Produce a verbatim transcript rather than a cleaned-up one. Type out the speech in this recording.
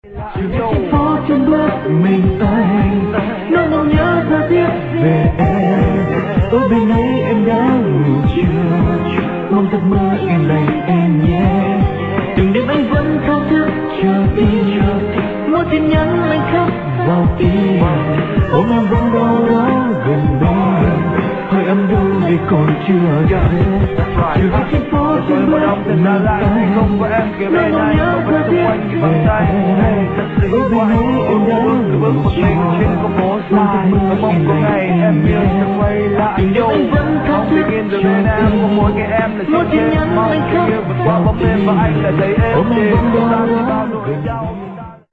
Trên phố chân bước mình anh nỗi mong nhớ tha thiết về em. Ở bên ấy em đã ngủ chưa, mong giấc mơ yên lành em nhé. Từng đêm anh vẫn thao thức chờ tin, mỗi tin nhắn anh khắc vào tim. Ôm em vẫn đâu đó gần bên, hơi ấm đâu vì còn chưa gặp. Chưa biết trên phố chân bước mình anh không có em kề bên anh, không vẫn xung quanh như vòng tay. Thật sự quá hạnh phúc bước cứ bước một mình trên con phố dài. Và mong có ngày em yêu sẽ quay lại nhau. Mong bình yên từ bên em, không mỗi ngày em là trên đêm. Mong tình yêu vượt qua bóng đêm và anh lại thấy êm đềm. Ta chỉ bao nỗi đau.